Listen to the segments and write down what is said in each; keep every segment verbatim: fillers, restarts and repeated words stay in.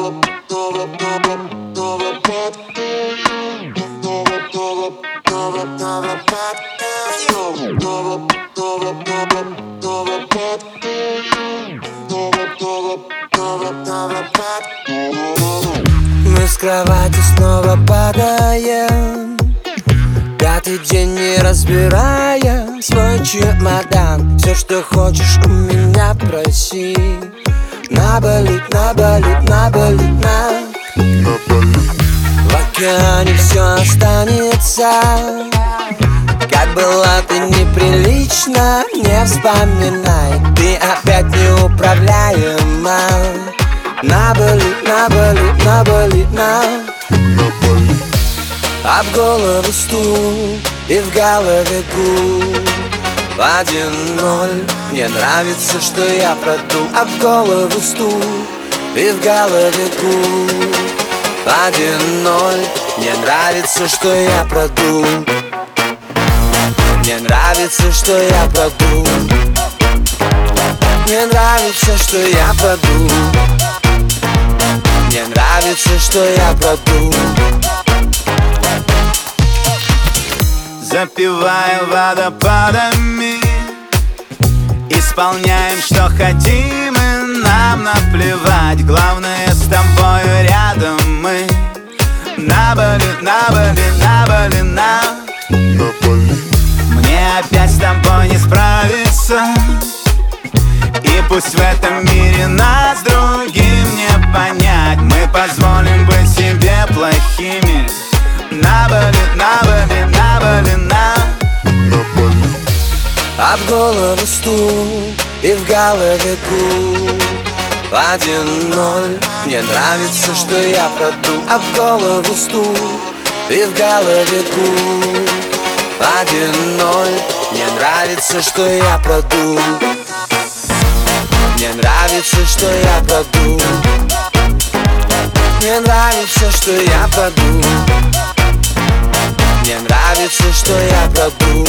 Мы с кровати снова падаем, пятый день не разбирая свой чемодан. Все, что хочешь, у меня проси. Наболит, наболит, наболит, на в океане все останется. Как было ты неприлично, не вспоминай. Ты опять неуправляема. Наболит, наболит, наболит, на а в голову стул и в голове гул. В один ноль мне нравится, что я продул. А в голову стул и в голове гул. В один ноль мне нравится, что я продул. Мне нравится, что я продул. Мне нравится, что я продул. Мне нравится, что я продул. Запиваем водопадами, исполняем, что хотим, и нам наплевать. Главное, с тобою рядом мы. Наболит, наболит, наболит, на мне опять с тобой не справиться. И пусть в этом мире нас другим не понять, мы позволим быть себе плохими. Наболит, наболит, наболит, на а в голову стул и в голове гул. В один ноль мне нравится, что я продул. А в голову стул и в голове гул. В один ноль мне нравится, что я продул. Мне нравится, что я продул. Мне нравится, что я продул. Мне нравится, что я продул.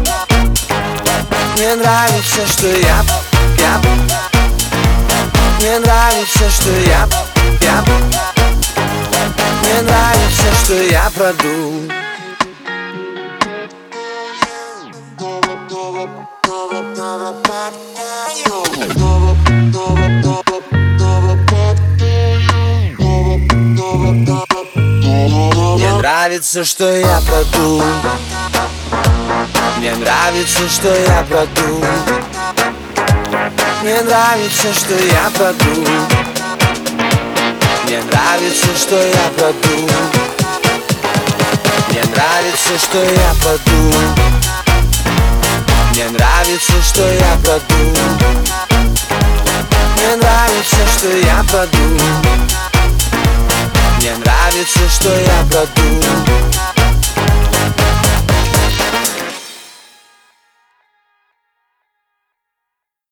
Мне нравится, что я, я. Мне нравится, что я, я. Мне нравится, что я продул. Мне нравится, что я продул. Мне нравится, что я продул. Мне нравится, что я продул. Мне нравится, что я продул. Мне нравится, что я продул. Мне нравится, что я продул. Мне нравится, что я продул. Мне нравится, что я продул.